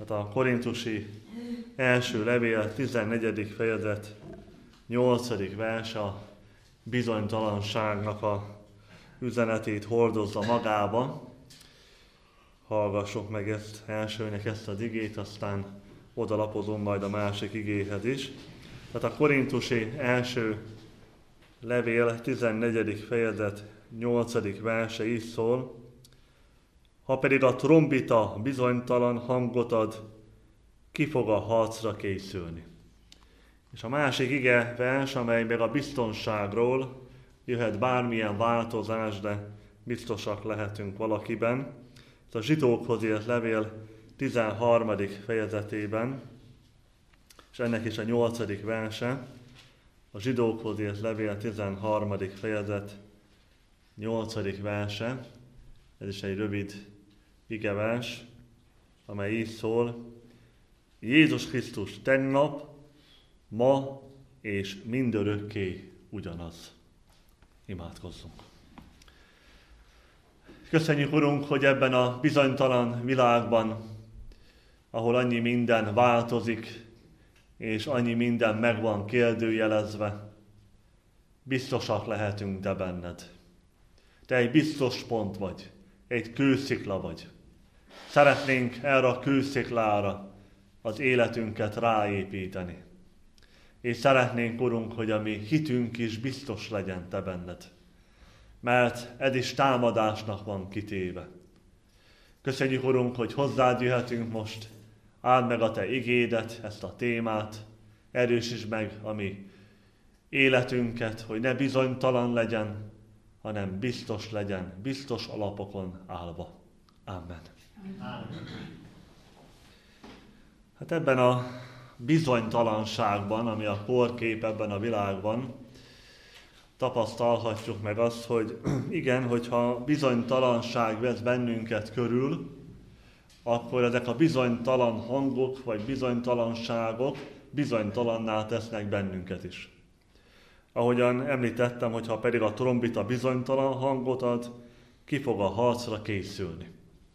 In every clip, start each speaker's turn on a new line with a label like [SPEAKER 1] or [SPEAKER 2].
[SPEAKER 1] Hát a korintusi első levél 14. fejezet 8. vers a bizonytalanságnak a üzenetét hordozza magába. Hallgassuk meg elsőnek ezt az igét, aztán odalapozom majd a másik igéhez is. Tehát a korintusi első levél 14. fejezet 8. verse így szól: ha pedig a trombita bizonytalan hangot ad, ki fog a harcra készülni. És a másik ige vers, amely meg a biztonságról, jöhet bármilyen változás, de biztosak lehetünk valakiben. Ez a zsidókhoz írt levél 13. fejezetében, és ennek is a 8. verse, a zsidókhoz írt levél 13. fejezet 8. verse, ez is egy rövid igevers, amely így szól: Jézus Krisztus tegnap, ma és mindörökké ugyanaz. Imádkozzunk. Köszönjük, Urunk, hogy ebben a bizonytalan világban, ahol annyi minden változik, és annyi minden meg van kérdőjelezve, biztosak lehetünk Te benned. Te egy biztos pont vagy, egy kőszikla vagy. Szeretnénk erre a kősziklára az életünket ráépíteni. És szeretnénk, Urunk, hogy a mi hitünk is biztos legyen Te benned. Mert ez is támadásnak van kitéve. Köszönjük, Urunk, hogy hozzád jöhetünk most. Áld meg a Te igédet, ezt a témát. Erősítsd meg a mi életünket, hogy ne bizonytalan legyen, hanem biztos legyen, biztos alapokon állva. Amen. Hát ebben a bizonytalanságban, ami a korkép ebben a világban, tapasztalhatjuk meg azt, hogy igen, hogyha bizonytalanság vesz bennünket körül, akkor ezek a bizonytalan hangok vagy bizonytalanságok bizonytalanná tesznek bennünket is. Ahogyan említettem, hogyha pedig a trombita bizonytalan hangot ad, ki fog a harcra készülni.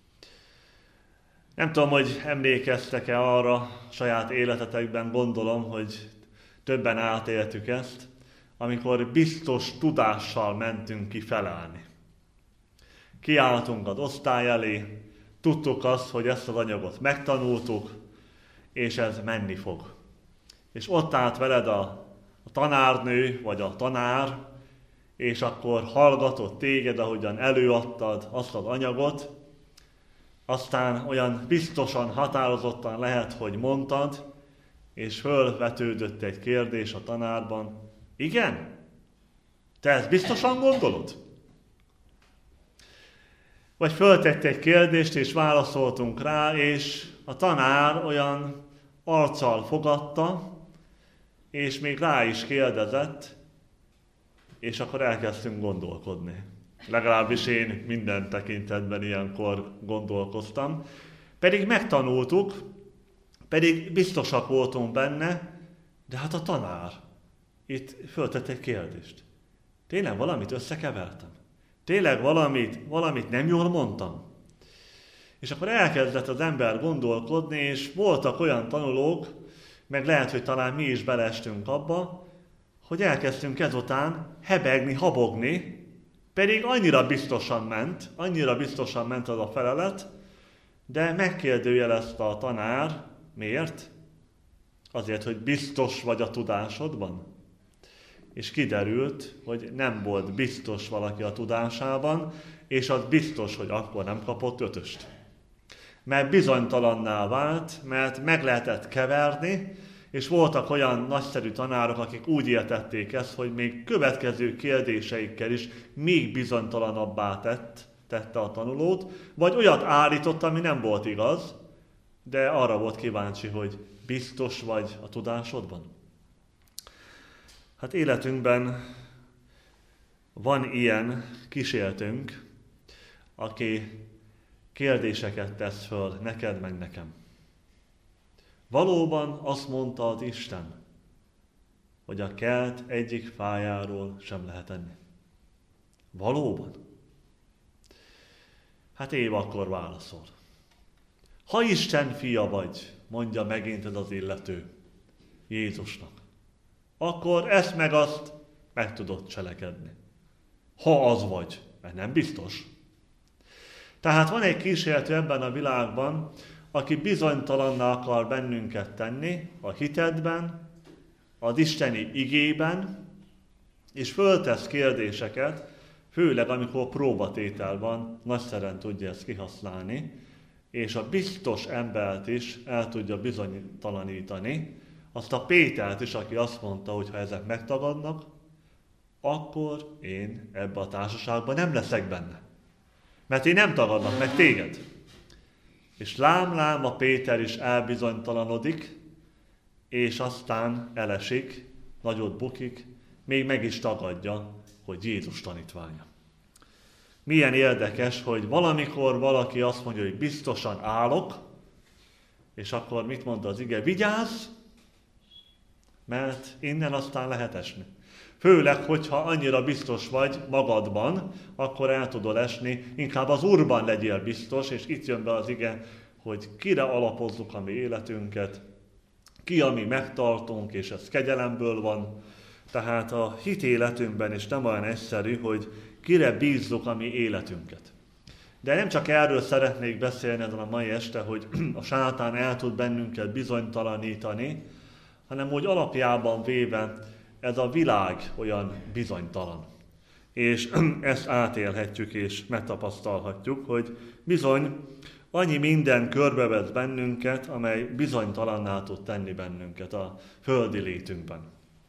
[SPEAKER 1] Nem tudom, hogy emlékeztek-e arra saját életetekben, gondolom, hogy többen átéltük ezt, amikor biztos tudással mentünk ki felállni. Kiálltunk az osztály elé, tudtuk azt, hogy ezt az anyagot megtanultuk, és ez menni fog. És ott állt veled a tanárnő, vagy a tanár, és akkor hallgatott téged, ahogyan előadtad azt az anyagot, aztán olyan biztosan, határozottan lehet, hogy mondtad, és fölvetődött egy kérdés a tanárban: igen? Te ezt biztosan gondolod? Vagy föltett egy kérdést, és válaszoltunk rá, és a tanár olyan arccal fogadta, és még rá is kérdezett, és akkor elkezdtünk gondolkodni. Legalábbis én minden tekintetben ilyenkor gondolkoztam. Pedig megtanultuk, pedig biztosak voltunk benne, de hát a tanár itt föltett egy kérdést. Tényleg valamit összekevertem? Tényleg valamit nem jól mondtam? És akkor elkezdett az ember gondolkodni, és voltak olyan tanulók, meg lehet, hogy talán mi is beleestünk abba, hogy elkezdtünk ezután hebegni, habogni, pedig annyira biztosan ment az a felelet, de megkérdőjelezte a tanár. Miért? Azért, hogy biztos vagy a tudásodban. És kiderült, hogy nem volt biztos valaki a tudásában, és az biztos, hogy akkor nem kapott 5-öst. Mert bizonytalanná vált, mert meg lehetett keverni, és voltak olyan nagyszerű tanárok, akik úgy értették ezt, hogy még következő kérdéseikkel is még bizonytalanabbá tette a tanulót, vagy olyat állított, ami nem volt igaz, de arra volt kíváncsi, hogy biztos vagy a tudásodban. Hát életünkben van ilyen kísértünk, aki kérdéseket tesz föl neked, meg nekem. Valóban azt mondta az Isten, hogy a kert egyik fájáról sem lehet enni. Valóban? Hát Éva akkor válaszol. Ha Isten fia vagy, mondja megint ez az illető Jézusnak, akkor ezt meg azt meg tudod cselekedni. Ha az vagy, mert nem biztos. Tehát van egy kísértő ebben a világban, aki bizonytalanná akar bennünket tenni a hitedben, az isteni igében, és föltesz kérdéseket, főleg amikor próbatétel van, nagyszerűen tudja ezt kihasználni, és a biztos embert is el tudja bizonytalanítani, azt a Pétert is, aki azt mondta, hogy ha ezek megtagadnak, akkor én ebbe a társaságban nem leszek benne. Mert én nem tagadnak meg téged. És lám a Péter is elbizonytalanodik, és aztán elesik, nagyot bukik, még meg is tagadja, hogy Jézus tanítványa. Milyen érdekes, hogy valamikor valaki azt mondja, hogy biztosan állok, és akkor mit mond az ige? Vigyázz, mert innen aztán lehet esni. Főleg, hogyha annyira biztos vagy magadban, akkor el tudod esni, inkább az Úrban legyél biztos, és itt jön be az ige, hogy kire alapozzuk a mi életünket, ki, ami megtartunk, és ez kegyelemből van. Tehát a hit életünkben is nem olyan egyszerű, hogy kire bízzuk a mi életünket. De nem csak erről szeretnék beszélni ezen a mai este, hogy a sátán el tud bennünket bizonytalanítani, hanem úgy alapjában véve ez a világ olyan bizonytalan. És ezt átélhetjük és megtapasztalhatjuk, hogy bizony annyi minden körbevesz bennünket, amely bizonytalanná tud tenni bennünket a földi létünkben.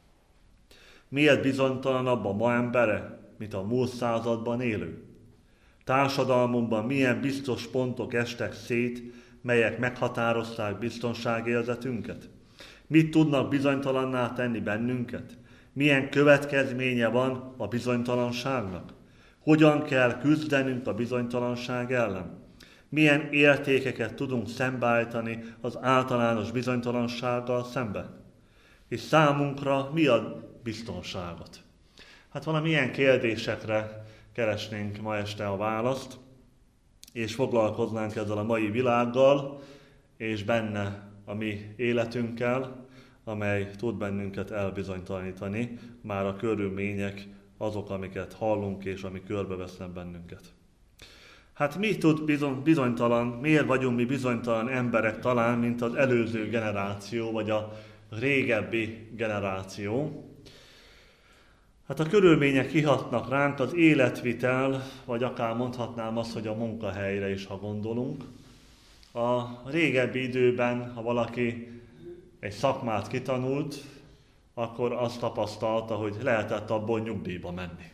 [SPEAKER 1] Miért bizonytalanabb a ma embere, mint a múlt században élő? Társadalmunkban milyen biztos pontok estek szét, melyek meghatározták biztonságérzetünket? Mit tudnak bizonytalanná tenni bennünket? Milyen következménye van a bizonytalanságnak? Hogyan kell küzdenünk a bizonytalanság ellen? Milyen értékeket tudunk szembeállítani az általános bizonytalansággal szemben? És számunkra mi a biztonságot? Hát valamilyen kérdésekre keresnénk ma este a választ, és foglalkoznánk ezzel a mai világgal, és benne a mi életünkkel, amely tud bennünket elbizonytalanítani, már a körülmények azok, amiket hallunk, és ami körbevesznek bennünket. Hát mi tud bizonytalan, miért vagyunk mi bizonytalan emberek talán, mint az előző generáció, vagy a régebbi generáció? Hát a körülmények kihatnak ránk, az életvitel, vagy akár mondhatnám azt, hogy a munkahelyre is, ha gondolunk. A régebbi időben, ha valaki egy szakmát kitanult, akkor azt tapasztalta, hogy lehetett abból nyugdíjba menni.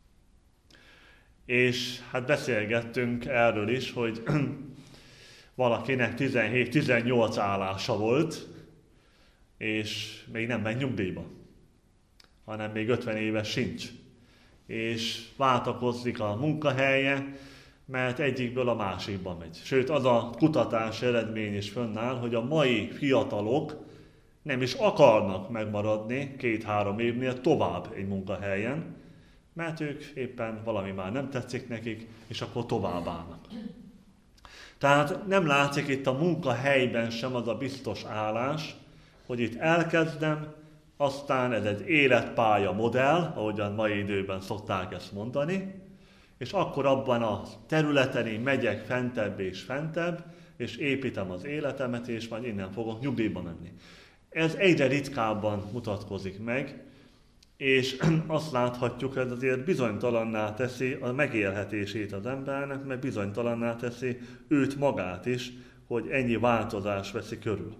[SPEAKER 1] És hát beszélgettünk erről is, hogy valakinek 17-18 állása volt, és még nem megy nyugdíjba, hanem még 50 éves sincs. És váltakozik a munkahelye, mert egyikből a másikba megy. Sőt, az a kutatás eredmény is fönnáll, hogy a mai fiatalok nem is akarnak megmaradni 2-3 évnél tovább egy munkahelyen, mert ők éppen valami már nem tetszik nekik, és akkor tovább állnak. Tehát nem látszik itt a munkahelyben sem az a biztos állás, hogy itt elkezdem, aztán ez egy életpálya modell, ahogyan mai időben szokták ezt mondani, és akkor abban a területen én megyek fentebb és építem az életemet, és majd innen fogok nyugdíjba menni. Ez egyre ritkábban mutatkozik meg, és azt láthatjuk, hogy azért bizonytalanná teszi a megélhetését az embernek, meg bizonytalanná teszi őt magát is, hogy ennyi változás veszi körül.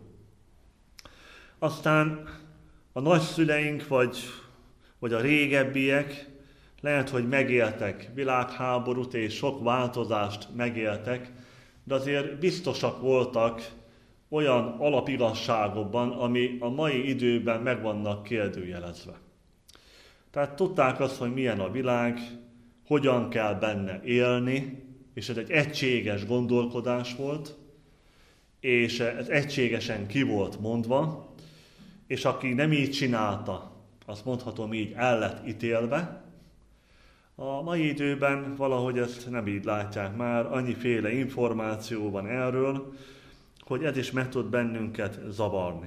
[SPEAKER 1] Aztán a nagyszüleink, vagy a régebbiek lehet, hogy megéltek világháborút, és sok változást megéltek, de azért biztosak voltak olyan alapigazságokban, ami a mai időben meg vannak kérdőjelezve. Tehát tudták azt, hogy milyen a világ, hogyan kell benne élni, és ez egy egységes gondolkodás volt, és ez egységesen ki volt mondva, és aki nem így csinálta, azt mondhatom így, el lett ítélve. A mai időben valahogy ezt nem így látják már, annyiféle információ van erről, hogy ez is meg tud bennünket zavarni.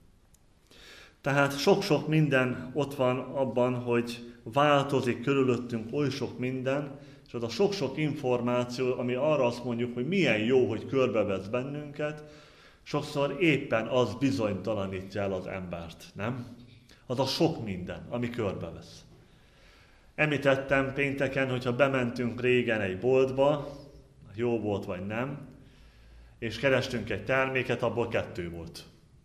[SPEAKER 1] Tehát sok-sok minden ott van abban, hogy változik körülöttünk oly sok minden, és az a sok-sok információ, ami arra azt mondjuk, hogy milyen jó, hogy körbevesz bennünket, sokszor éppen az bizonytalanítja el az embert, nem? Az a sok minden, ami körbevesz. Említettem pénteken, hogyha bementünk régen egy boltba, jó volt vagy nem, és kerestünk egy terméket, abból 2 volt.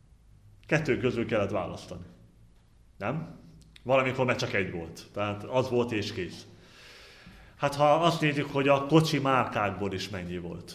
[SPEAKER 1] 2 közül kellett választani. Nem? Valamikor már csak 1 volt. Tehát az volt és kész. Hát ha azt nézzük, hogy a kocsi márkákból is mennyi volt.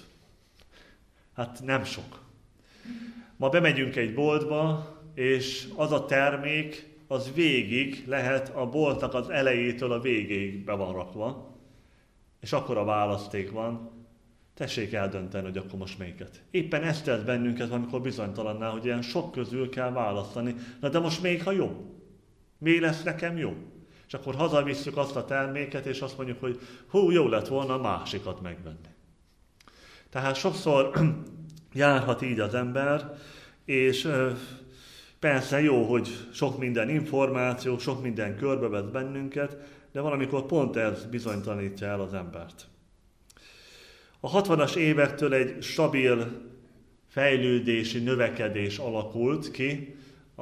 [SPEAKER 1] Hát nem sok. Ma bemegyünk egy boltba, és az a termék, az végig lehet a boltnak az elejétől a végéig be van rakva, és akkor a választék van, tessék eldönteni, hogy akkor most melyiket. Éppen ezt tesz bennünket, amikor bizonytalanná, hogy ilyen sok közül kell választani. Na de most még ha jó? Mi lesz nekem jó? És akkor hazavisszük azt a terméket, és azt mondjuk, hogy jó lett volna a másikat megvenni. Tehát sokszor járhat így az ember, és persze jó, hogy sok minden információ, sok minden körbevesz bennünket, de valamikor pont ez bizonytalanítja el az embert. A 60-as évektől egy stabil fejlődési növekedés alakult ki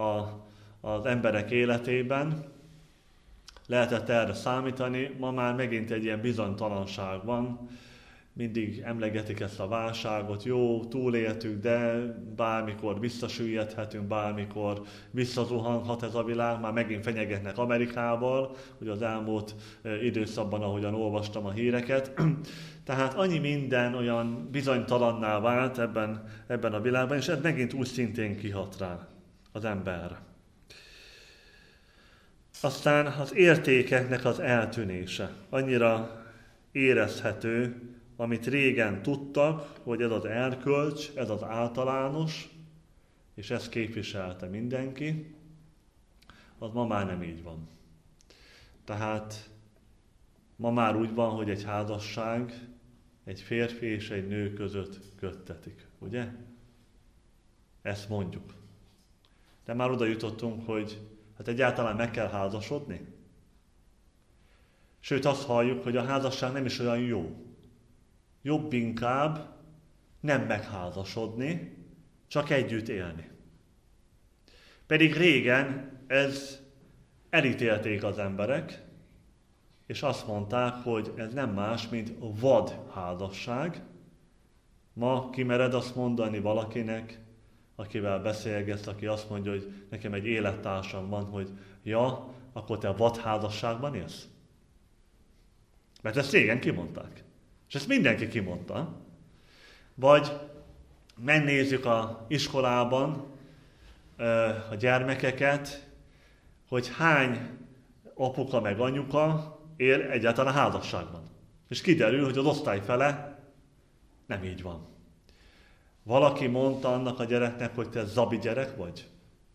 [SPEAKER 1] az emberek életében. Lehetett erre számítani, ma már megint egy ilyen bizonytalanság van. Mindig emlegetik ezt a válságot, jó, túléltük, de bármikor visszasüllyedhetünk, bármikor visszazuhanhat ez a világ, már megint fenyegetnek Amerikával, hogy az elmúlt időszakban, ahogyan olvastam a híreket. Tehát annyi minden olyan bizonytalanná vált ebben a világban, és ez megint úgy szintén kihat rá az emberre. Aztán az értékeknek az eltűnése. Annyira érezhető, amit régen tudtak, hogy ez az erkölcs, ez az általános, és ezt képviselte mindenki, az ma már nem így van. Tehát ma már úgy van, hogy egy házasság egy férfi és egy nő között köttetik, ugye? Ezt mondjuk. De már oda jutottunk, hogy hát egyáltalán meg kell házasodni. Sőt, azt halljuk, hogy a házasság nem is olyan jó. Jobb inkább nem megházasodni, csak együtt élni. Pedig régen ez elítélték az emberek, és azt mondták, hogy ez nem más, mint vad házasság. Ma kimered azt mondani valakinek, akivel beszélgetsz, aki azt mondja, hogy nekem egy élettársam van, hogy ja, akkor te vadházasságban élsz? Mert ezt régen kimondták. És ezt mindenki kimondta. Vagy megnézzük az iskolában a gyermekeket, hogy hány apuka meg anyuka él egyáltalán a házasságban. És kiderül, hogy az osztály fele nem így van. Valaki mondta annak a gyereknek, hogy te zabi gyerek vagy?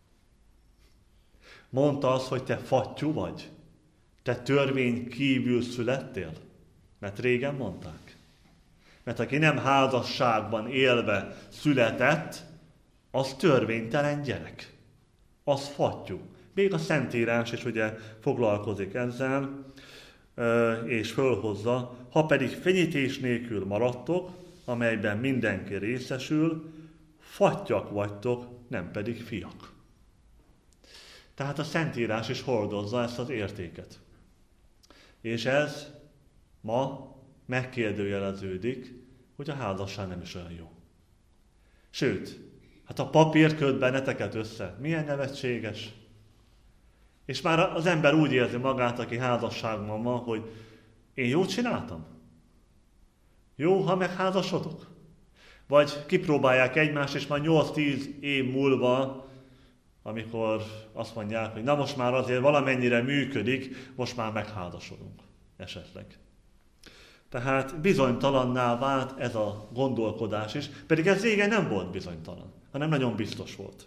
[SPEAKER 1] Mondta azt, hogy te fattyú vagy? Te törvény kívül születtél? Mert régen mondták. Mert aki nem házasságban élve született, az törvénytelen gyerek. Az fattyú. Még a Szentírás is ugye foglalkozik ezzel, és fölhozza, ha pedig fenyítés nélkül maradtok, amelyben mindenki részesül, fattyak vagytok, nem pedig fiak. Tehát a Szentírás is hordozza ezt az értéket. És ez ma megkérdőjeleződik, hogy a házasság nem is olyan jó. Sőt, hát a papír köt benneteket össze. Milyen nevetséges. És már az ember úgy érzi magát, aki házasságban van, hogy én jót csináltam? Jó, ha megházasodok? Vagy kipróbálják egymást, és már 8-10 év múlva, amikor azt mondják, hogy na most már azért valamennyire működik, most már megházasodunk esetleg. Tehát bizonytalanná vált ez a gondolkodás is, pedig ez régen nem volt bizonytalan, hanem nagyon biztos volt.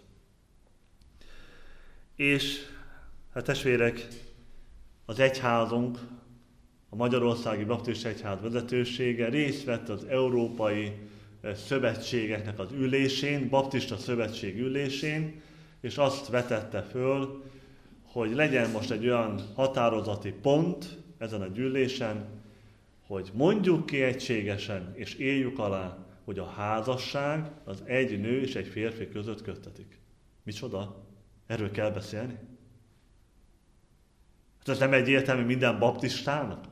[SPEAKER 1] És hát testvérek, az egyházunk, a Magyarországi Baptista Egyház vezetősége részt vett az európai szövetségeknek az ülésén, baptista szövetség ülésén, és azt vetette föl, hogy legyen most egy olyan határozati pont ezen a gyűlésen, hogy mondjuk ki egységesen, és éljük alá, hogy a házasság az egy nő és egy férfi között köttetik. Micsoda? Erről kell beszélni? Hát ez nem egyértelmű minden baptistának?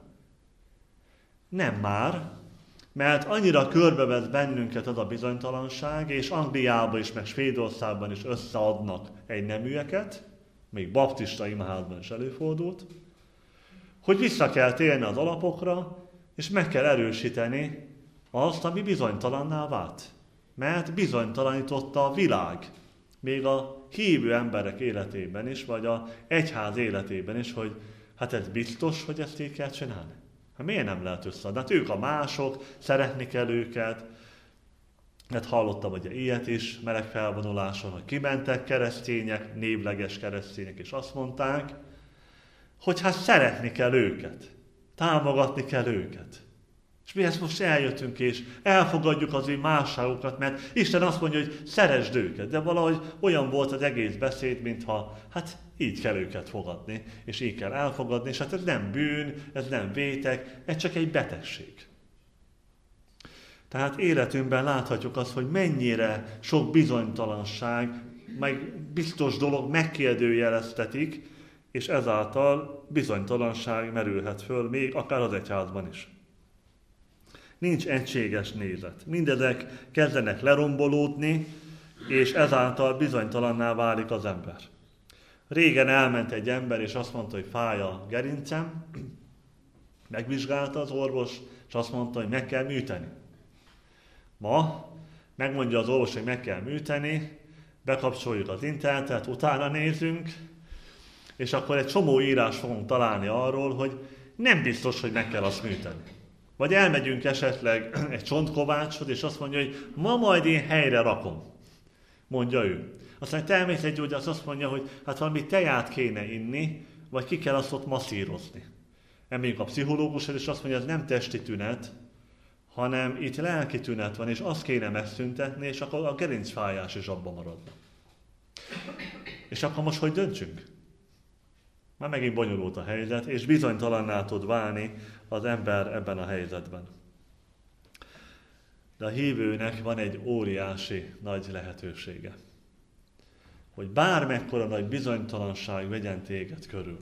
[SPEAKER 1] Nem már, mert annyira körbevesz bennünket az a bizonytalanság, és Angliában is, meg Svédországban is összeadnak egy neműeket, még baptista imaházban is előfordult, hogy vissza kell térni az alapokra, és meg kell erősíteni azt, ami bizonytalanná vált. Mert bizonytalanította a világ, még a hívő emberek életében is, vagy az egyház életében is, hogy hát ez biztos, hogy ezt így kell csinálni. Hát miért nem lehet összeadni? Hát ők a mások, szeretni kell őket. Hát hallottam, hogy ilyet is meleg felvonuláson, hogy kimentek keresztények, névleges keresztények, és azt mondták, hogy hát szeretni kell őket, támogatni kell őket. És mi ezt most eljöttünk, és elfogadjuk az ő másságokat, mert Isten azt mondja, hogy szeresd őket, de valahogy olyan volt az egész beszéd, mintha hát így kell őket fogadni, és így kell elfogadni, és hát ez nem bűn, ez nem vétek, ez csak egy betegség. Tehát életünkben láthatjuk azt, hogy mennyire sok bizonytalanság, meg biztos dolog megkérdőjeleztetik, és ezáltal bizonytalanság merülhet föl, még akár az egyházban is. Nincs egységes nézet. Mindezek kezdenek lerombolódni, és ezáltal bizonytalanná válik az ember. Régen elment egy ember, és azt mondta, hogy fáj a gerincem, megvizsgálta az orvos, és azt mondta, hogy meg kell műteni. Ma megmondja az orvos, hogy meg kell műteni, bekapcsoljuk az internetet, utána nézünk, és akkor egy csomó írás fogunk találni arról, hogy nem biztos, hogy meg kell azt műteni. Vagy elmegyünk esetleg egy csontkovácshoz, és azt mondja, hogy ma majd én helyre rakom, mondja ő. Aztán egy természetgyógyász azt mondja, hogy hát valami teját kéne inni, vagy ki kell azt ott masszírozni. Emlékszünk a pszichológushoz, és azt mondja, ez nem testi tünet, hanem itt lelki tünet van, és azt kéne megszüntetni, és akkor a gerincfájás is abba maradna. És akkor most hogy döntsünk? Már megint bonyolult a helyzet, és bizonytalanná tud válni az ember ebben a helyzetben. De a hívőnek van egy óriási nagy lehetősége, hogy bármekkora nagy bizonytalanság vegyen téged körül.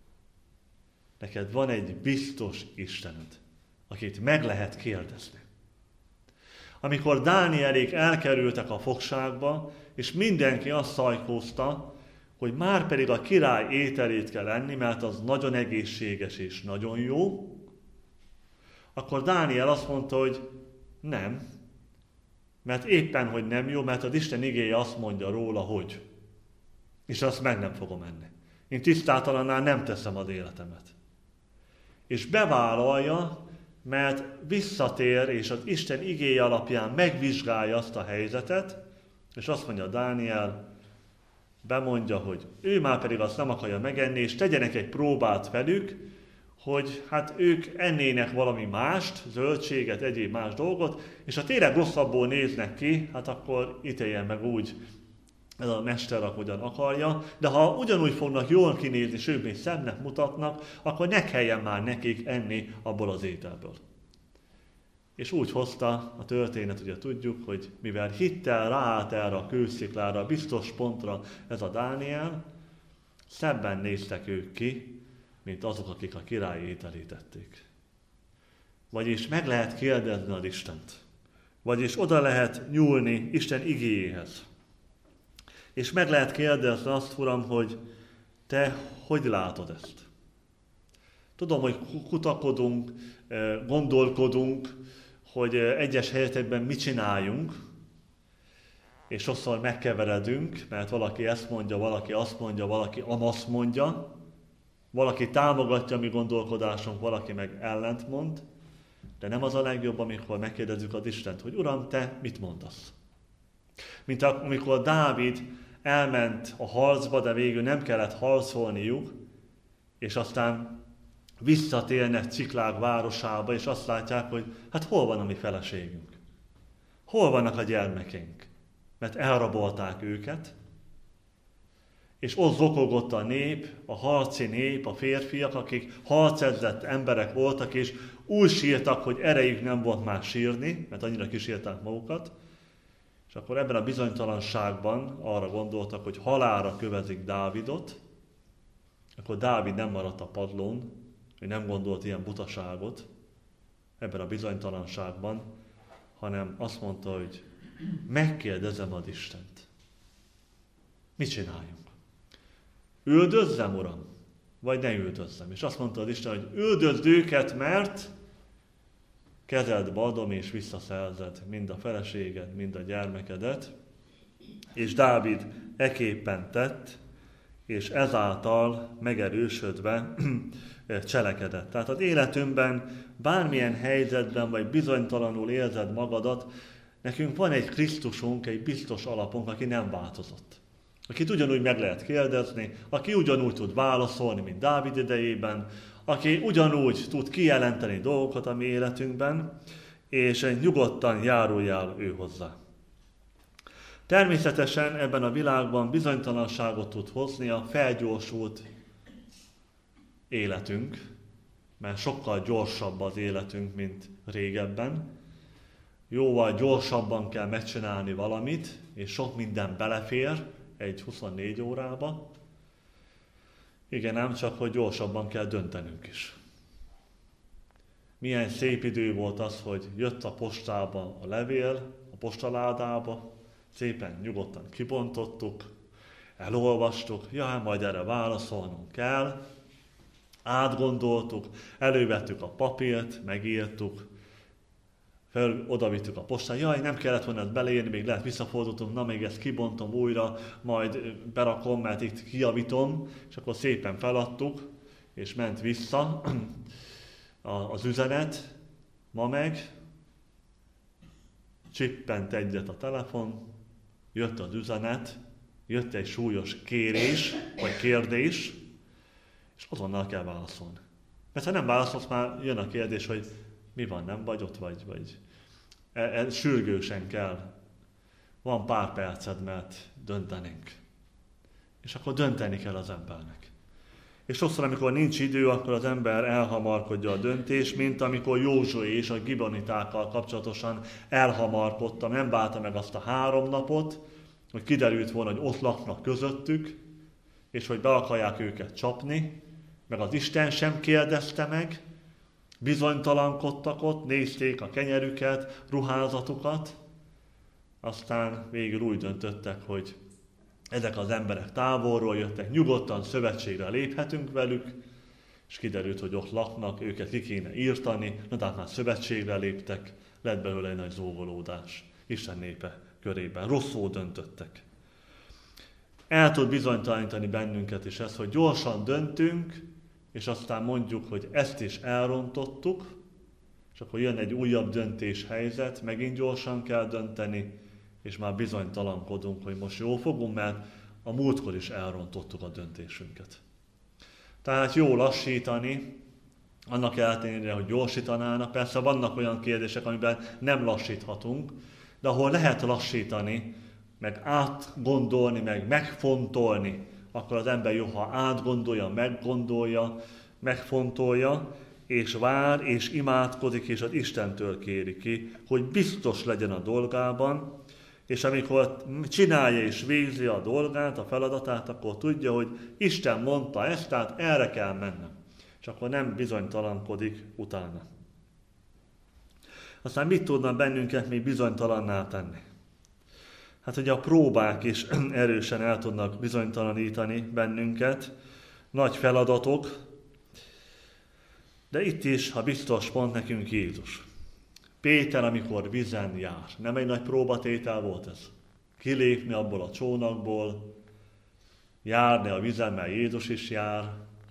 [SPEAKER 1] Neked van egy biztos Istened, akit meg lehet kérdezni. Amikor Dánielék elkerültek a fogságba, és mindenki azt szajkózta, hogy már pedig a király ételét kell enni, mert az nagyon egészséges és nagyon jó, akkor Dániel azt mondta, hogy nem, mert éppen, hogy nem jó, mert az Isten igéje azt mondja róla, hogy. És azt meg nem fogom enni. Én tisztátalannál nem teszem az életemet. És bevállalja, mert visszatér, és az Isten igéje alapján megvizsgálja azt a helyzetet, és azt mondja Dániel, bemondja, hogy ő már pedig azt nem akarja megenni, és tegyenek egy próbát velük, hogy hát ők ennének valami mást, zöldséget, egyéb más dolgot, és ha tényleg rosszabbul néznek ki, hát akkor ítéljen meg úgy ez a mester, ahogyan akarja, de ha ugyanúgy fognak jól kinézni, és ők még szebbnek mutatnak, akkor ne kelljen már nekik enni abból az ételből. És úgy hozta a történet, ugye tudjuk, hogy mivel hittel ráállt erre a kősziklára, a biztos pontra ez a Dániel, szebben néztek ők ki, mint azok, akik a király ételét ették. Vagyis meg lehet kérdezni az Istent. Vagyis oda lehet nyúlni Isten igéjéhez. És meg lehet kérdezni azt, Uram, hogy te hogy látod ezt? Tudom, hogy kutakodunk, gondolkodunk, hogy egyes helyzetekben mit csináljunk, és sokszor megkeveredünk, mert valaki ezt mondja, valaki azt mondja, valaki amazt mondja, valaki támogatja a mi gondolkodásunk, valaki meg ellent mond, de nem az a legjobb, amikor megkérdezzük az Istent, hogy Uram, te mit mondasz? Mint amikor Dávid elment a harcba, de végül nem kellett harcolniuk, és aztán visszatérnek Ciklág városába, és azt látják, hogy hát hol van a mi feleségünk? Hol vannak a gyermekeink? Mert elrabolták őket, és ott zokogott a nép, a harci nép, a férfiak, akik harcedzett emberek voltak, és úgy sírtak, hogy erejük nem volt már sírni, mert annyira kísérták magukat, és akkor ebben a bizonytalanságban arra gondoltak, hogy halálra kövezik Dávidot, akkor Dávid nem maradt a padlón, ő nem gondolt ilyen butaságot ebben a bizonytalanságban, hanem azt mondta, hogy megkérdezem az Istent. Mit csináljunk? Üldözzem, Uram, vagy ne üldözzem? És azt mondta az Isten, hogy üldözd őket, mert kezedbe adom és visszaszerzed mind a feleséged, mind a gyermekedet. És Dávid eképpen tett, és ezáltal megerősödve cselekedett. Tehát az életünkben bármilyen helyzetben vagy bizonytalanul érzed magadat, nekünk van egy Krisztusunk, egy biztos alapunk, aki nem változott. Akit ugyanúgy meg lehet kérdezni, aki ugyanúgy tud válaszolni, mint Dávid idejében, aki ugyanúgy tud kijelenteni dolgokat a mi életünkben, és nyugodtan járuljál ő hozzá. Természetesen ebben a világban bizonytalanságot tud hozni a felgyorsult életünk, mert sokkal gyorsabb az életünk, mint régebben. Jóval gyorsabban kell megcsinálni valamit, és sok minden belefér egy 24 órába. Igen, ám csak, hogy gyorsabban kell döntenünk is. Milyen szép idő volt az, hogy jött a postába a levél, a postaládába, szépen nyugodtan kibontottuk, elolvastuk, majd erre válaszolnunk kell, átgondoltuk, elővettük a papírt, megírtuk, odavittük a postán, nem kellett volna ezt beleírni, még lehet visszafordultunk, még ezt kibontom újra, majd berakom, mert itt kijavítom, és akkor szépen feladtuk, és ment vissza az üzenet. Ma meg csippent egyet a telefon, jött az üzenet, jött egy súlyos kérés, vagy kérdés, és azonnal kell válaszolni. Mert ha nem válaszolsz, már jön a kérdés, hogy mi van, nem vagy ott, vagy. Sürgősen kell. Van pár perced, mert döntenénk. És akkor dönteni kell az embernek. És sokszor, amikor nincs idő, akkor az ember elhamarkodja a döntést, mint amikor Józsué és a gibonitákkal kapcsolatosan elhamarkodta, nem várta meg azt a 3 napot, hogy kiderült volna, hogy ott laknak közöttük, és hogy be akarják őket csapni, meg az Isten sem kérdezte meg, bizonytalankodtak ott, nézték a kenyerüket, ruházatukat, aztán végül úgy döntöttek, hogy ezek az emberek távolról jöttek, nyugodtan szövetségre léphetünk velük, és kiderült, hogy ott laknak, őket ki kéne írtani, tehát már szövetségre léptek, lett belőle egy nagy zúgolódás Isten népe körében. Rosszul döntöttek. El tud bizonytalanítani bennünket is ez, hogy gyorsan döntünk, és aztán mondjuk, hogy ezt is elrontottuk, és akkor jön egy újabb döntéshelyzet, megint gyorsan kell dönteni, és már bizonytalankodunk, hogy most jól fogunk, mert a múltkor is elrontottuk a döntésünket. Tehát jó lassítani, annak ellenére, hogy gyorsítanának. Persze vannak olyan kérdések, amiben nem lassíthatunk, de ahol lehet lassítani, meg átgondolni, meg megfontolni, akkor az ember jó, ha átgondolja, meggondolja, megfontolja, és vár, és imádkozik, és az Istentől kéri ki, hogy biztos legyen a dolgában, és amikor csinálja és végzi a dolgát, a feladatát, akkor tudja, hogy Isten mondta ezt, tehát erre kell mennem. És akkor nem bizonytalankodik utána. Aztán mit tudna bennünket még bizonytalanná tenni? Hát ugye a próbák is erősen el tudnak bizonytalanítani bennünket, nagy feladatok, de itt is a biztos pont nekünk Jézus. Péter, amikor vízen jár, nem egy nagy próbatétel volt ez? Kilépni abból a csónakból, járni a vízen, mert Jézus is jár,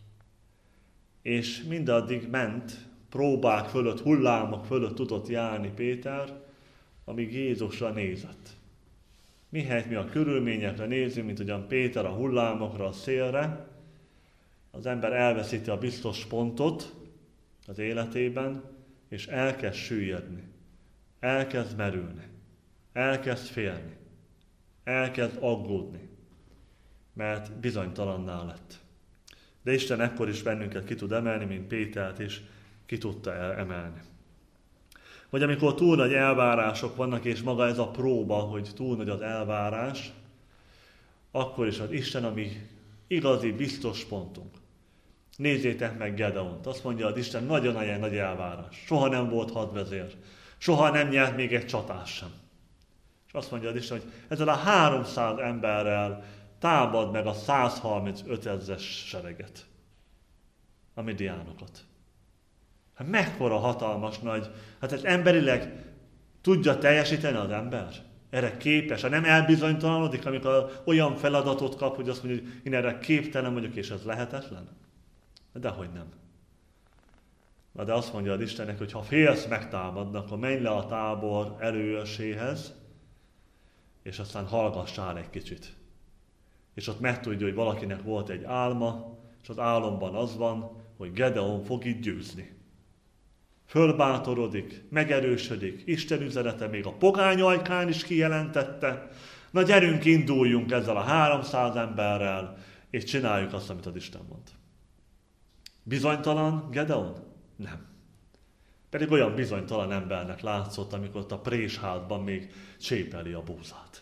[SPEAKER 1] és mindaddig ment, próbák fölött, hullámok fölött tudott járni Péter, amíg Jézusra nézett. Mihelyt mi a körülményekre nézünk, mint ugyan Péter a hullámokra, a szélre, az ember elveszíti a biztos pontot az életében, és elkezd süllyedni, elkezd merülni. elkezd félni, elkezd aggódni, mert bizonytalanná lett. De Isten ekkor is bennünket ki tud emelni, mint Pétert is ki tudta emelni. Vagy amikor túl nagy elvárások vannak, és maga ez a próba, hogy túl nagy az elvárás, akkor is az Isten a mi igazi, biztos pontunk. Nézzétek meg Gedeont. Azt mondja az Isten, nagyon nagy elvárás. Soha nem volt hadvezér. Soha nem nyert még egy csatát sem. És azt mondja az Isten, hogy ezzel a 300 emberrel támad meg a 135 000 sereget. A midiánokat. Hát mekkora hatalmas nagy. Hát ez emberileg tudja teljesíteni az ember? Erre képes? Hát nem elbizonytalanodik, amikor olyan feladatot kap, hogy azt mondja, hogy én erre képtelen vagyok, és ez lehetetlen? Dehogy nem. De azt mondja az Istennek, hogy ha félsz megtámadnak, akkor menj le a tábor előőrséhez, és aztán hallgassál egy kicsit. És ott megtudja, hogy valakinek volt egy álma, és az álomban az van, hogy Gedeon fog itt győzni. Fölbátorodik, megerősödik, Isten üzenete még a pogány ajkán is kijelentette. Na gyerünk, induljunk ezzel a 300 emberrel, és csináljuk azt, amit az Isten mond. Bizonytalan Gedeon? Nem. Pedig olyan bizonytalan embernek látszott, amikor ott a présházban még csépeli a búzát.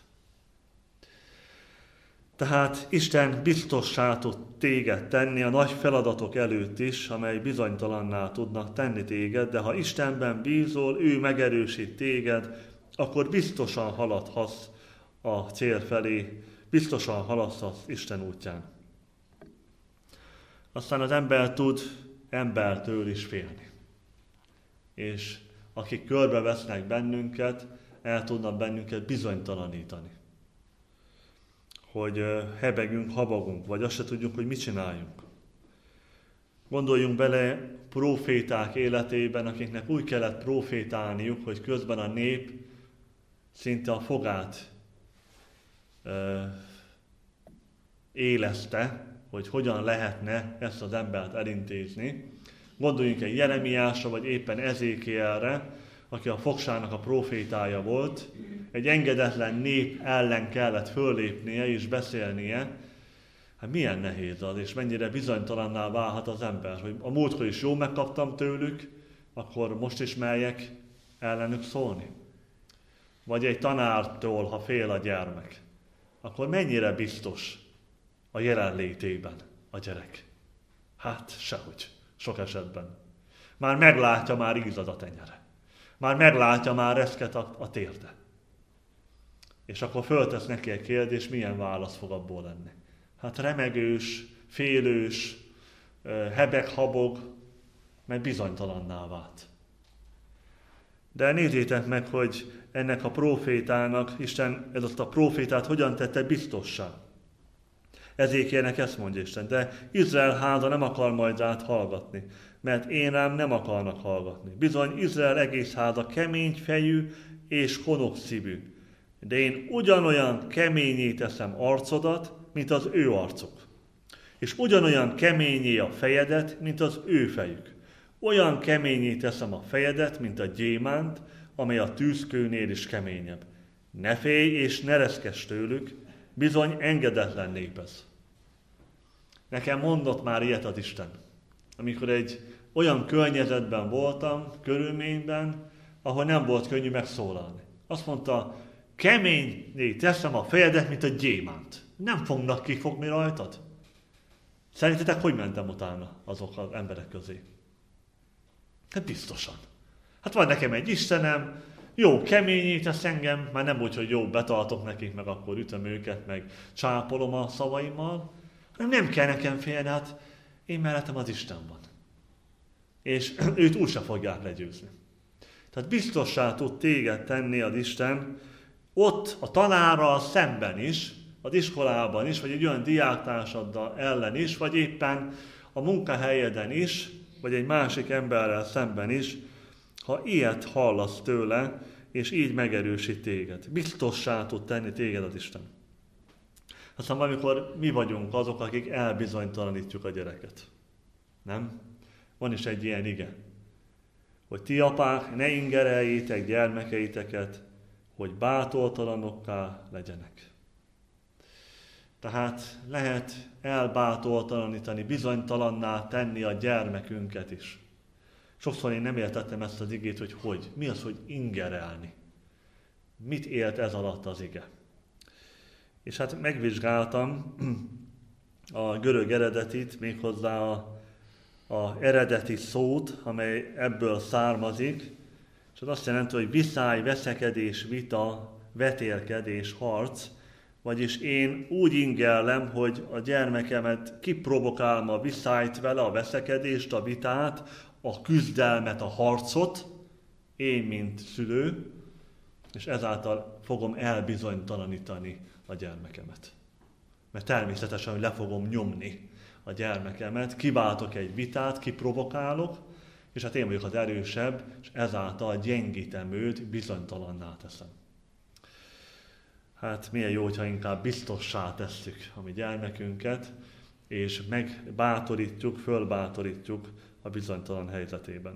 [SPEAKER 1] Tehát Isten biztossá tud téged tenni a nagy feladatok előtt is, amely bizonytalanná tudnak tenni téged, de ha Istenben bízol, ő megerősít téged, akkor biztosan haladhatsz a cél felé, biztosan haladhatsz Isten útján. Aztán az ember tud embertől is félni. És akik körbevesznek bennünket, el tudnak bennünket bizonytalanítani. Hogy hebegünk, habagunk, vagy azt se tudjuk, hogy mit csináljunk. Gondoljunk bele próféták életében, akiknek úgy kellett prófétálniuk, hogy közben a nép szinte a fogát éleszte, hogy hogyan lehetne ezt az embert elintézni. Gondoljunk egy Jeremiásra, vagy éppen Ezékielre, aki a fogságnak a prófétája volt. Egy engedetlen nép ellen kellett föllépnie és beszélnie. Hát milyen nehéz az, és mennyire bizonytalanná válhat az ember, hogy a múltkor is jól megkaptam tőlük, akkor most is meljek ellenük szólni. Vagy egy tanártól, ha fél a gyermek, akkor mennyire biztos a jelenlétében a gyerek? Hát sehogy, sok esetben. Már meglátja, már ízad a tenyere. Már meglátja, már reszket a térde. És akkor föltesz neki egy kérdés, milyen válasz fog abból lenni? Hát remegős, félős, hebeg-habog, mert bizonytalanná vált. De nézzétek meg, hogy ennek a prófétának, Isten ezt a prófétát hogyan tette biztossá. Ezékielnek ezt mondja Isten, de Izrael háza nem akar majd rád hallgatni, mert én rám nem akarnak hallgatni. Bizony Izrael egész háza kemény fejű és konok szívű, de én ugyanolyan keményé teszem arcodat, mint az ő arcuk. És ugyanolyan keményé a fejedet, mint az ő fejük. Olyan keményé teszem a fejedet, mint a gyémánt, amely a tűzkőnél is keményebb. Ne félj és ne reszkess tőlük, bizony engedetlen nép ez. Nekem mondott már ilyet az Isten, amikor egy olyan környezetben voltam, körülményben, ahol nem volt könnyű megszólalni. Azt mondta, keményé teszem a fejedet, mint a gyémánt. Nem fognak kifogni rajtad. Szerintetek, hogy mentem utána azok az emberek közé? Hát biztosan. Hát van nekem egy Istenem, jó, keményé tesz engem, már nem úgy, hogy jó, betartok nekik, meg akkor ütöm őket, meg csápolom a szavaimmal, hanem nem kell nekem félni, hát én mellettem az Isten van. És őt úgy se fogják legyőzni. Tehát biztossá tud téged tenni az Isten, ott a tanárral szemben is, az iskolában is, vagy egy olyan diáktársaddal ellen is, vagy éppen a munkahelyeden is, vagy egy másik emberrel szemben is, ha ilyet hallasz tőle, és így megerősít téged. Biztossá tud tenni téged az Isten. Aztán valamikor mi vagyunk azok, akik elbizonytalanítjuk a gyereket. Nem? Van is egy ilyen ige, hogy ti apák ne ingereljétek gyermekeiteket, hogy bátortalanokká legyenek. Tehát lehet elbátortalanítani, bizonytalanná tenni a gyermekünket is. Sokszor én nem értettem ezt az igét, hogy. Mi az, hogy ingerelni? Mit élt ez alatt az ige? És hát megvizsgáltam a görög eredetit, méghozzá a eredeti szót, amely ebből származik, és az azt jelenti, hogy viszály, veszekedés, vita, vetélkedés, harc, vagyis én úgy ingellem, hogy a gyermekemet kiprovokálom a viszályt vele, a veszekedést, a vitát, a küzdelmet, a harcot, én, mint szülő, és ezáltal fogom elbizonytalanítani a gyermekemet. Mert természetesen, hogy le fogom nyomni a gyermekemet, kiváltok egy vitát, kiprovokálok, és hát én vagyok az erősebb, és ezáltal gyengítem őt, bizonytalanná teszem. Hát milyen jó, hogyha inkább biztossá tesszük a mi gyermekünket, és megbátorítjuk, fölbátorítjuk a bizonytalan helyzetében.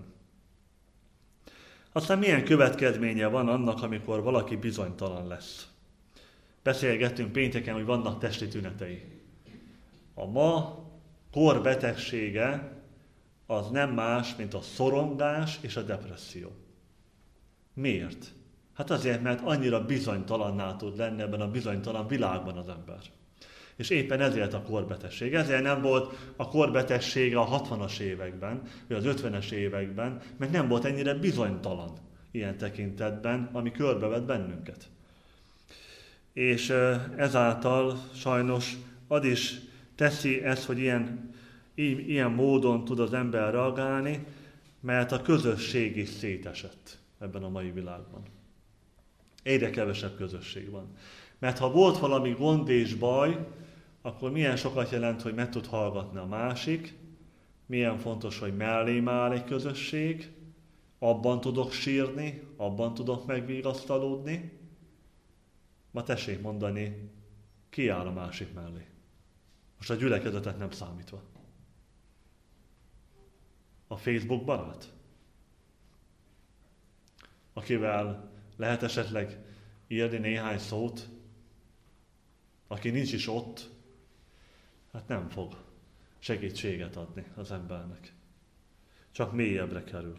[SPEAKER 1] Aztán milyen következménye van annak, amikor valaki bizonytalan lesz? Beszélgettünk pénteken, hogy vannak testi tünetei. A ma korbetegsége az nem más, mint a szorongás és a depresszió. Miért? Hát azért, mert annyira bizonytalanná tud lenni ebben a bizonytalan világban az ember. És éppen ezért a korbetegség. Ezért nem volt a korbetegsége a 60-as években, vagy az 50-es években, mert nem volt ennyire bizonytalan ilyen tekintetben, ami körbevett bennünket. És ezáltal sajnos az is teszi ezt, hogy ilyen módon tud az ember reagálni, mert a közösség is szétesett ebben a mai világban. Egyre kevesebb közösség van. Mert ha volt valami gond és baj, akkor milyen sokat jelent, hogy meg tud hallgatni a másik, milyen fontos, hogy mellém áll egy közösség, abban tudok sírni, abban tudok megvigasztalódni. Ma tessék mondani, ki áll a másik mellé. Most a gyülekezetet nem számítva. A Facebook barát? Akivel lehet esetleg írni néhány szót, aki nincs is ott, hát nem fog segítséget adni az embernek. Csak mélyebbre kerül.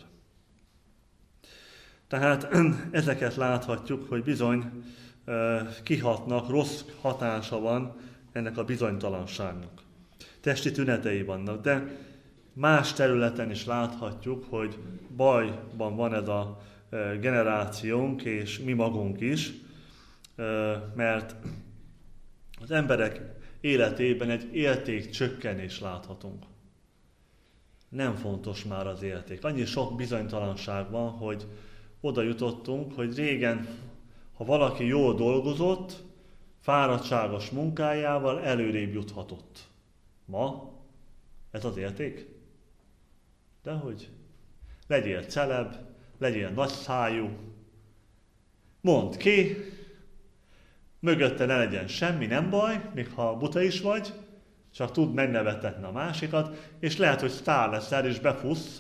[SPEAKER 1] Tehát ezeket láthatjuk, hogy bizony kihatnak, rossz hatása van ennek a bizonytalanságnak. Testi tünetei vannak, de más területen is láthatjuk, hogy bajban van ez a generációnk, és mi magunk is, mert az emberek életében egy értékcsökkenést láthatunk. Nem fontos már az érték. Annyi sok bizonytalanság van, hogy oda jutottunk, hogy régen, ha valaki jól dolgozott, fáradtságos munkájával előrébb juthatott. Ma ez az érték? Dehogy? Legyél celeb, legyél nagyszájú, mondd ki, mögötte ne legyen semmi, nem baj, még ha buta is vagy, csak tudd megnevetetni a másikat, és lehet, hogy sztár leszel, és befusz,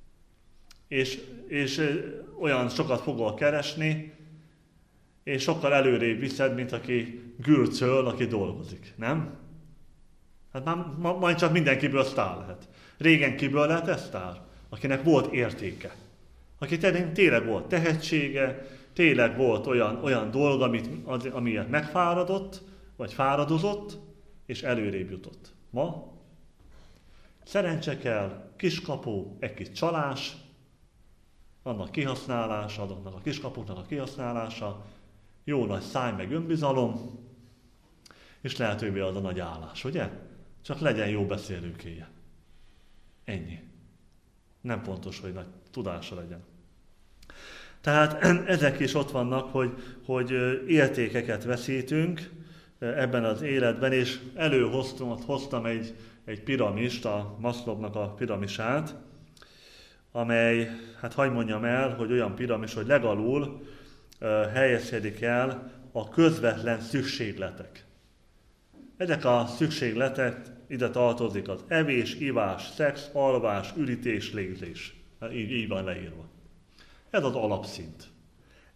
[SPEAKER 1] és olyan sokat fogol keresni, és sokkal előrébb viszed, mint aki gürcöl, aki dolgozik, nem? Hát majd csak mindenkiből sztár lehet. Régen kiből lehet sztár? Akinek volt értéke. Aki tényleg volt tehetsége, tényleg volt olyan dolog, amiért megfáradott, vagy fáradozott, és előrébb jutott. Ma szerencse kell, kiskapu, egy kis csalás, annak kihasználása, annak a kiskapuknak a kihasználása, jó nagy száj meg önbizalom, és lehetővé az a nagy állás, ugye? Csak legyen jó beszélőkéje. Ennyi. Nem fontos, hogy nagy tudása legyen. Tehát ezek is ott vannak, hogy értékeket veszítünk ebben az életben, és hoztam egy piramist, a Maslownak a piramisát, amely, hát hadd mondjam el, hogy olyan piramis, hogy legalul helyezkedik el a közvetlen szükségletek. Ezek a szükségletek, ide tartozik az evés, ivás, szex, alvás, ürítés, légzés. Így van leírva. Ez az alapszint.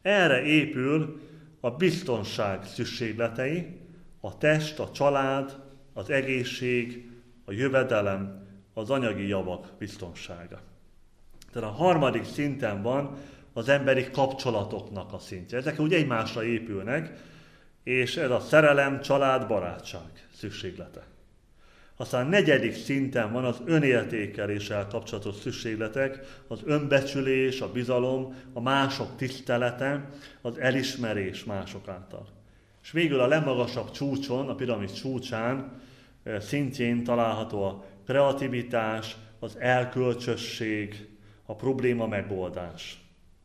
[SPEAKER 1] Erre épül a biztonság szükségletei, a test, a család, az egészség, a jövedelem, az anyagi javak biztonsága. Tehát a harmadik szinten van az emberi kapcsolatoknak a szintje. Ezek úgy egymásra épülnek, és ez a szerelem, család, barátság szükséglete. Aztán a negyedik szinten van az önértékeléssel kapcsolatos szükségletek, az önbecsülés, a bizalom, a mások tisztelete, az elismerés mások által. És végül a legmagasabb csúcson, a piramis csúcsán szintjén található a kreativitás, az erkölcsösség, a probléma megoldás.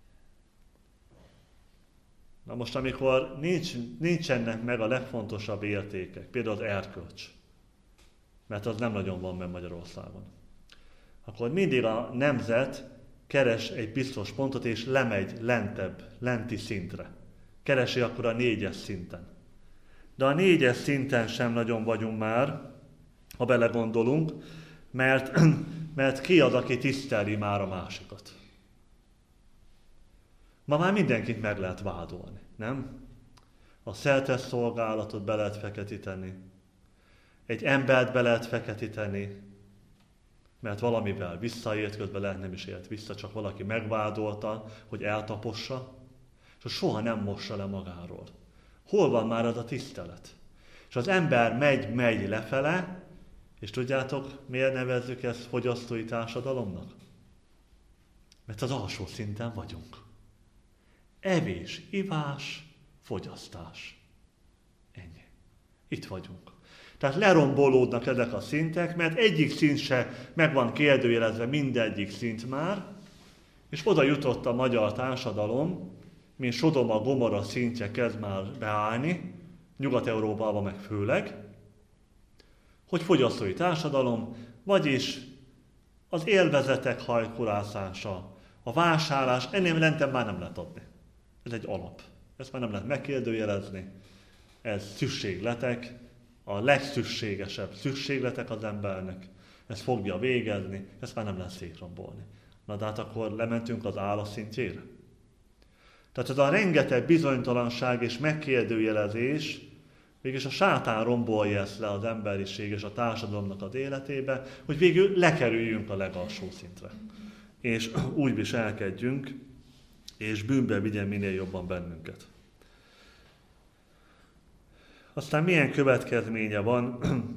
[SPEAKER 1] Na most, amikor nincsenek meg a legfontosabb értékek, például az erkölcs, mert az nem nagyon van meg Magyarországon, akkor mindig a nemzet keres egy biztos pontot, és lemegy lenti szintre. Keresi akkor a 4-es szinten. De a 4-es szinten sem nagyon vagyunk már, ha belegondolunk, mert ki az, aki tiszteli már a másikat? Ma már mindenkit meg lehet vádolni, nem? A szertes szolgálatot be lehet feketíteni, egy embert be lehet feketíteni, mert valamivel visszaért, közben lehet nem is ért vissza, csak valaki megvádolta, hogy eltapossa, és soha nem mossa le magáról. Hol van már az a tisztelet? És az ember megy lefele, és tudjátok, miért nevezzük ezt fogyasztói társadalomnak? Mert az alsó szinten vagyunk. Evés, ivás, fogyasztás. Ennyi. Itt vagyunk. Tehát lerombolódnak ezek a szintek, mert egyik szint se meg van kérdőjelezve, mindegyik szint már, és oda jutott a magyar társadalom, mint Sodoma, Gomorra szintje kezd már beállni, Nyugat-Európában meg főleg, hogy fogyasztói társadalom, vagyis az élvezetek hajkurászása, a vásárlás, ennél lentebb már nem lehet adni. Ez egy alap. Ezt már nem lehet megkérdőjelezni. Ez szükségletek, a legszükségesebb szükségletek az embernek. Ezt fogja végezni, ezt már nem lehet szétrombolni. Na de hát akkor lementünk az állat szintjére. Tehát ez a rengeteg bizonytalanság és megkérdőjelezés, mégis a sátán rombolja ezt le az emberiség és a társadalomnak az életébe, hogy végül lekerüljünk a legalsó szintre. És úgy viselkedjünk, és bűnbe vigyen minél jobban bennünket. Aztán milyen következménye van,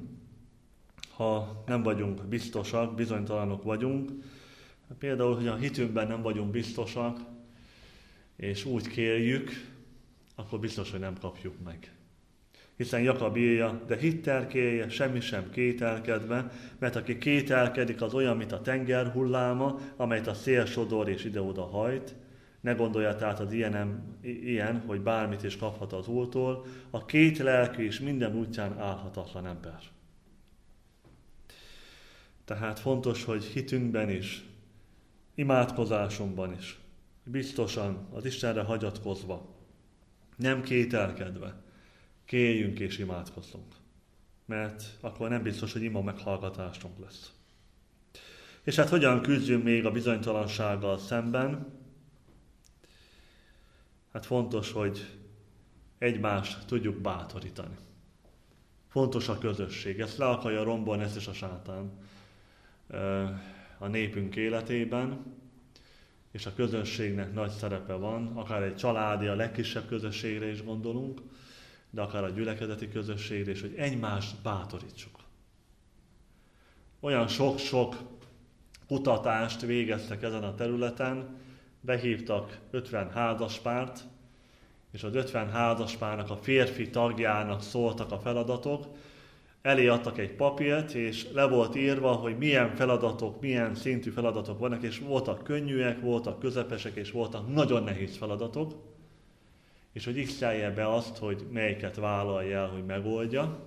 [SPEAKER 1] ha nem vagyunk biztosak, bizonytalanok vagyunk. Például, hogy a hitünkben nem vagyunk biztosak, és úgy kérjük, akkor biztos, hogy nem kapjuk meg. Hiszen Jakab írja, de hittel kérje, semmi sem kételkedve, mert aki kételkedik, az olyan, mint a tenger hulláma, amelyet a szél sodor és ide-oda hajt. Ne gondolja tehát az ilyen, hogy bármit is kaphat az Úrtól, a két lelkű és minden útján állhatatlan ember. Tehát fontos, hogy hitünkben is, imádkozásunkban is, biztosan, az Istenre hagyatkozva, nem kételkedve, kérjünk és imádkozzunk. Mert akkor nem biztos, hogy ima meghallgatásunk lesz. És hát hogyan küzdjünk még a bizonytalansággal szemben? Hát fontos, hogy egymást tudjuk bátorítani. Fontos a közösség. Ezt le akarja rombolni, ezt is a sátán a népünk életében, és a közösségnek nagy szerepe van, akár egy családi, a legkisebb közösségre is gondolunk, de akár a gyülekezeti közösségre is, hogy egymást bátorítsuk. Olyan sok-sok kutatást végeztek ezen a területen, behívtak 50 házaspárt, és az 50 házaspárnak a férfi tagjának szóltak a feladatok, elé adtak egy papírt, és le volt írva, hogy milyen feladatok, milyen szintű feladatok vannak, és voltak könnyűek, voltak közepesek, és voltak nagyon nehéz feladatok, és hogy x-elje be azt, hogy melyiket vállalja el, hogy megoldja,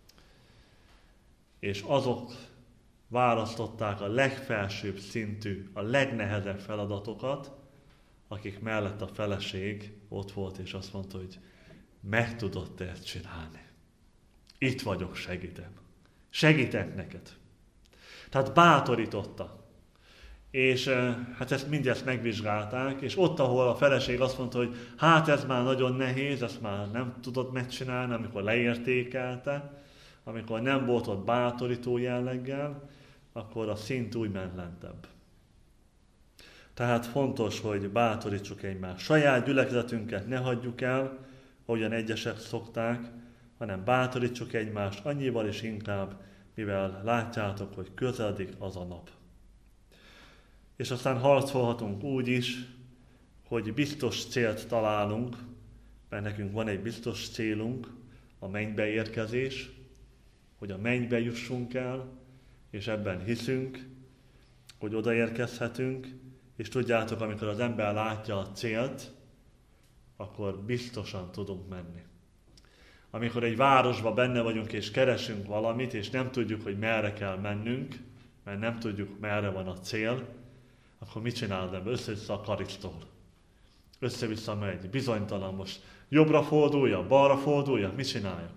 [SPEAKER 1] és azok választották a legfelsőbb szintű, a legnehezebb feladatokat, akik mellett a feleség ott volt, és azt mondta, hogy meg tudod te ezt csinálni. Itt vagyok, segítek neked. Tehát bátorította. És hát mindezt megvizsgálták, és ott, ahol a feleség azt mondta, hogy hát ez már nagyon nehéz, ezt már nem tudod megcsinálni, amikor leértékelte, amikor nem volt ott bátorító jelleggel, akkor a szint úgy ment lentebb. Tehát fontos, hogy bátorítsuk egymást. Saját gyülekezetünket ne hagyjuk el, ahogyan egyesek szokták, hanem bátorítsuk egymást annyival is inkább, mivel látjátok, hogy közeledik az a nap. És aztán harcolhatunk úgy is, hogy biztos célt találunk, mert nekünk van egy biztos célunk, a mennybe érkezés, hogy a mennybe jussunk el, és ebben hiszünk, hogy odaérkezhetünk, és tudjátok, amikor az ember látja a célt, akkor biztosan tudunk menni. Amikor egy városban benne vagyunk, és keresünk valamit, és nem tudjuk, hogy merre kell mennünk, mert nem tudjuk, merre van a cél, akkor mit csinál az ember? Össze-vissza a karisztól. Össze-vissza megy, bizonytalan, most jobbra fordulja, balra fordulja, mit csináljak?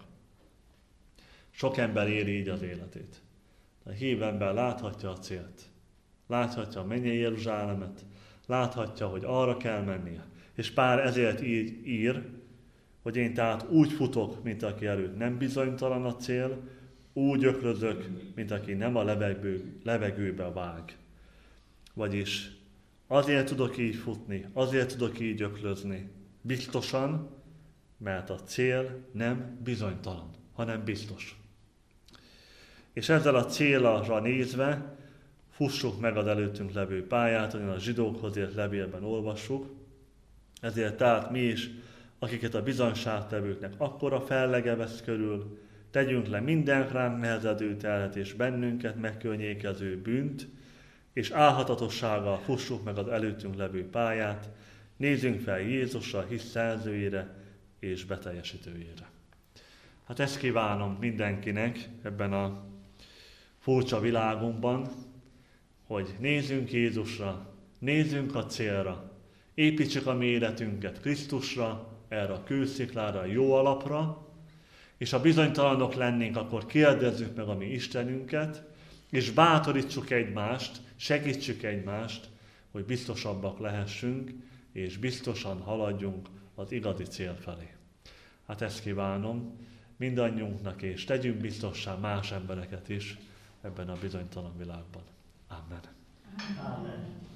[SPEAKER 1] Sok ember éli így az életét. A hív ember láthatja a célt. Láthatja a mennyei Jeruzsálemet, láthatja, hogy arra kell mennie. És Pál ezért így ír, hogy én tehát úgy futok, mint aki előtt nem bizonytalan a cél, úgy öklözök, mint aki nem a levegőbe vág. Vagyis azért tudok így futni, azért tudok így öklözni, biztosan, mert a cél nem bizonytalan, hanem biztos. És ezzel a célra nézve fussuk meg az előttünk levő pályát, ahogyan a zsidókhoz írt levélben olvassuk. Ezért tehát mi is, akiket a bizonyságtevőknek akkora fellege vesz körül, tegyünk le minden ránk nehezedő terhet és bennünket megkörnyékező bűnt, és álhatatossággal fussuk meg az előttünk levő pályát, nézzünk fel Jézusra, hisz szerzőjére és beteljesítőjére. Hát ezt kívánom mindenkinek ebben a furcsa világunkban, hogy nézzünk Jézusra, nézzünk a célra, építsük a mi életünket Krisztusra, erre a kősziklára, a jó alapra, és ha bizonytalanok lennénk, akkor kérdezzük meg a mi Istenünket, és bátorítsuk egymást, segítsük egymást, hogy biztosabbak lehessünk, és biztosan haladjunk az igazi cél felé. Hát ezt kívánom mindannyiunknak, és tegyünk biztossá más embereket is ebben a bizonytalan világban. Amen.
[SPEAKER 2] Amen.